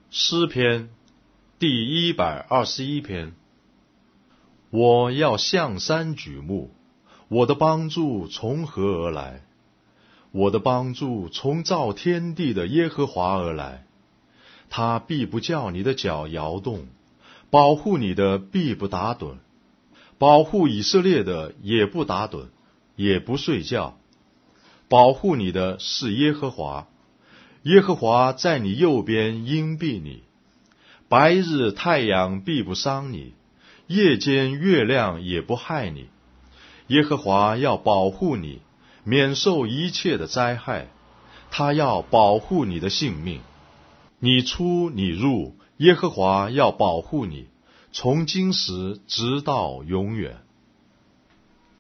诗篇第121篇。我要向山举目，我的帮助从何而来？我的帮助从造天地的耶和华而来。他必不叫你的脚摇动，保护你的必不打盹，保护以色列的也不打盹，也不睡觉。保护你的是耶和华，耶和华在你右边荫庇你。白日太阳必不伤你，夜间月亮也不害你。耶和华要保护你，免受一切的灾害。他要保护你的性命。你出你入，耶和华要保护你，从今时直到永远。